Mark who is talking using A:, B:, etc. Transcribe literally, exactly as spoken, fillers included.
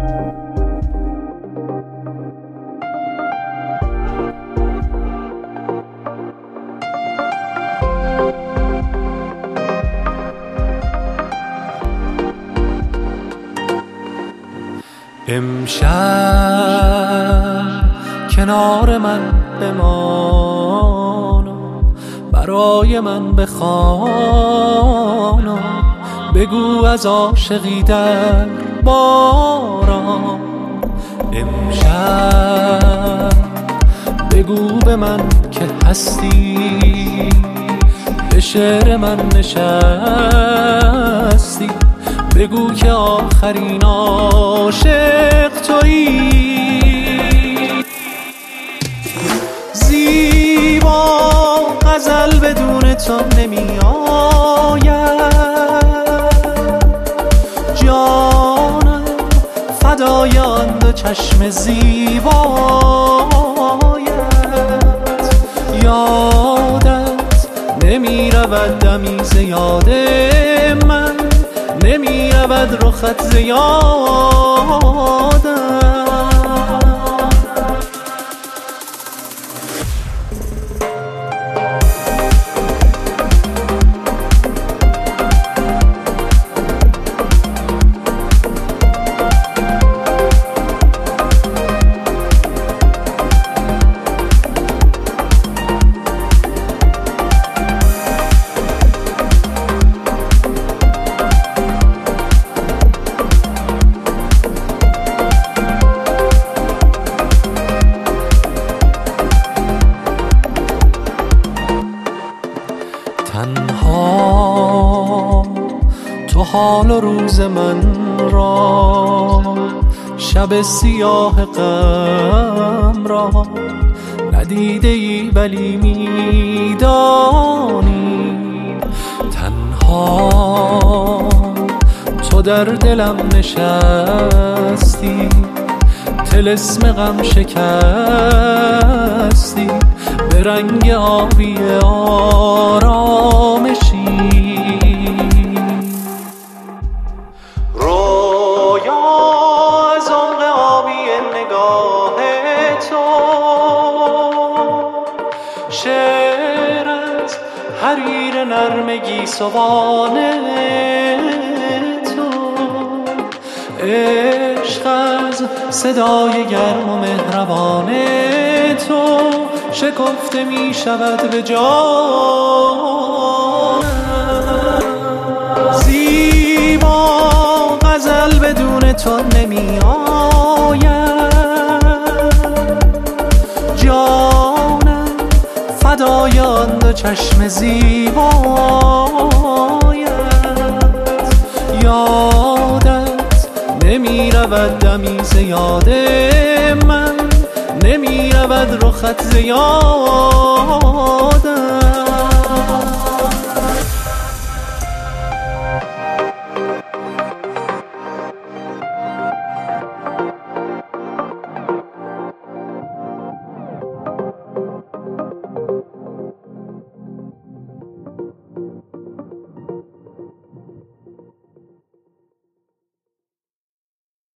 A: امشب کنار من بمان و برای من بخوان و بگو از عاشقی در باران. امشب بگو به من که هستی، به شعر من نشستی، بگو که آخرین عاشق تویی. زیبا غزل بدون تو نمی آید، جانم فدای آن دو چشم زیبایت. یادت نمی رود دمی ز یاد من، نمی رود رخت ز یادم. تنها تو حال و روز من را، شب سیاه غم را ندیده ای ولی میدانی. تنها تو در دلم نشستی، طلسم غم شکستی، به رنگ آبی آرامشی. رویا از عمق آبی نگاه تو، شعر از حریر نرمگی سوان تو، عشق از صدای گرم و مهربان تو شکفته می شود به جان. زیبا غزل بدون تو نمی آید، جانم فدای آن دو چشم زیبایت. یادت نمی رود دمی ز یاد من، نمی رود رخت ز یاد.